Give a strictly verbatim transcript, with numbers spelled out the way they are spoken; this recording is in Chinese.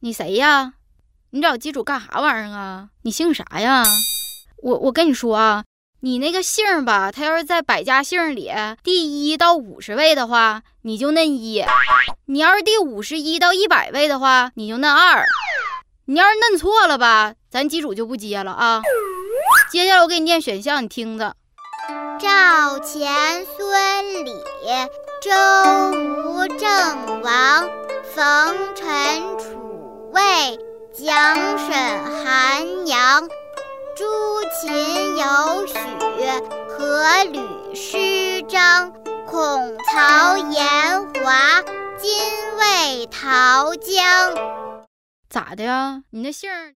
你谁呀？你找机主干啥玩意儿啊？你姓啥呀？我我跟你说啊，你那个姓吧，他要是在百家姓里第一到五十位的话，你就嫩一；你要是第五十一到一百位的话，你就嫩二。你要是嫩错了吧，咱机主就不接了啊。接下来我给你念选项，你听着： 赵钱孙李周吴郑王冯陈楚魏蒋沈韩杨朱秦尤许阖吕施张孔曹严华金魏陶姜。 咋的呀？你那姓儿